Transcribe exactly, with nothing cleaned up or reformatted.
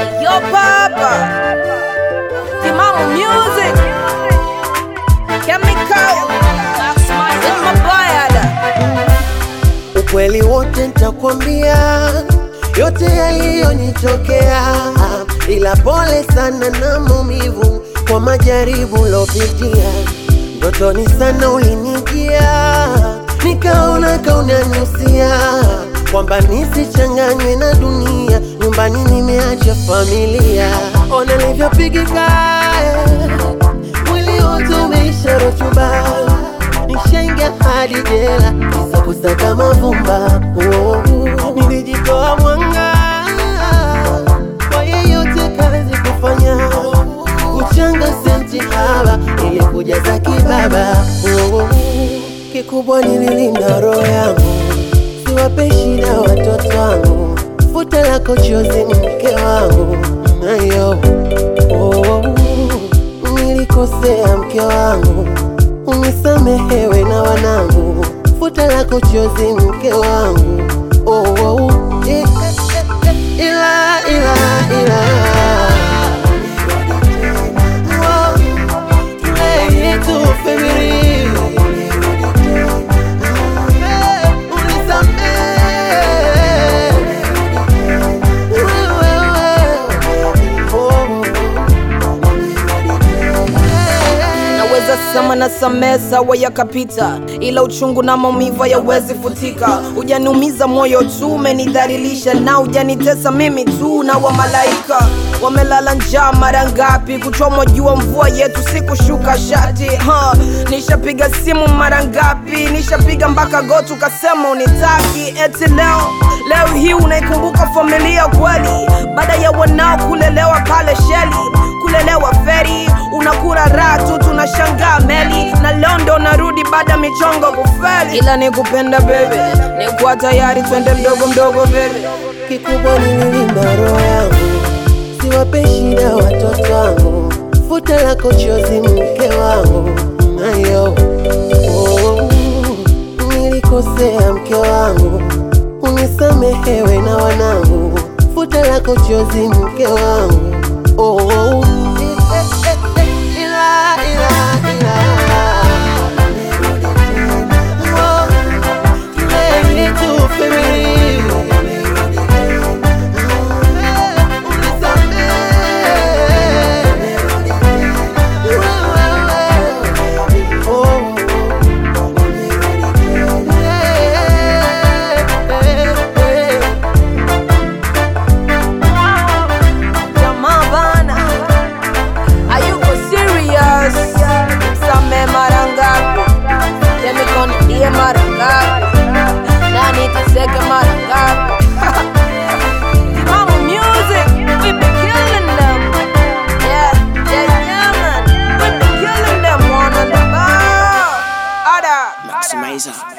Yo papa, Timamu music, chemical, in my bayada. Ukweli wote nitakwambia, yote yaliyonitokea, ila pole sana na maumivu kwa majaribu lopitia. Ndotoni sana ulinijia, nikaona kaunaniusia kwamba nisichanganywe na dunia, nyumbani nimeacha familia. Ona nilivyopigika, mwili wote umeisha rotuba, nishaingia hadi jela kisa kusaka mavumba. Oh, nilijitoa mwanga kwa yeyote kazi kufanya, kuchanga senti haba ili kujaza kibaba. Oh, kikubwa nililinda roho yangu, siwape shida watoto wangu, futa lako chozi mke wangu. Ayo, oh, nilikosea mke wangu, unisamehewe na wanangu, futa lako chozi mke wangu. Oh, oh, eh, eh, eh, ila, ila, ila oh, tulei tu family. Sama na samesa wa yakapita, ila uchungu na maumivu yawezi futika. Ujaniumiza moyo tu, umenidhalilisha na ujanitesa mimi tu. Na wa malaika wamelala njaa mara ngapi, kuchomwa jua mvua yetu sikushuka shati. huh. Nishapiga simu mara ngapi, nishapiga mpaka gotu kasema unitaki. Eti leo, leo hii unaikumbuka familia kweli, baada ya wanao kulelewa pale sheli, kulelewa feri, unakura raha tu tunashangaa meli. Na leo ndo narudi baada michongo kufeli, ila nikupenda baby, nikuwa tayari twende mdogo mdogo baby. Kikubwa nililinda roho yangu, siwape shida watoto wangu, futa lako chozi mke wangu. Ayo, oh, nilikosea mke wangu, unisamehewe na wanangu, futa lako chozi mke wangu. Oh, oh, ila, ila, ila oh, tulei tu family. Timamu music, we be killing them. Yeah, yeah, yeah man, we be killing them one on the bar. Ada, Maximizer.